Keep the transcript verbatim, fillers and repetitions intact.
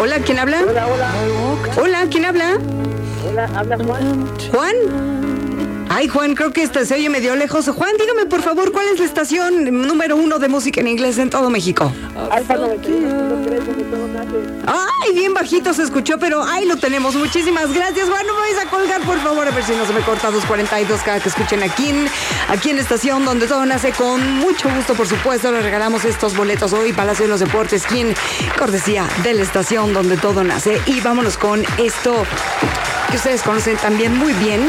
Hola, ¿quién habla? Hola, hola. Hola, ¿quién habla? Hola, habla Juan. ¿Juan? Ay, Juan, creo que este se oye medio lejos. Juan, dígame por favor, ¿cuál es la estación número uno de música en inglés en todo México? Alfa noventa y uno punto tres, donde todo nace. Ay, bien bajito se escuchó, pero ahí lo tenemos. Muchísimas gracias, Juan. No me vais a colgar, por favor, a ver si no se me corta dos cuarenta y dos cada que escuchen aquí, aquí en la estación donde todo nace. Con mucho gusto, por supuesto, les regalamos estos boletos hoy, Palacio de los Deportes, King, cortesía de la estación donde todo nace. Y vámonos con esto que ustedes conocen también muy bien.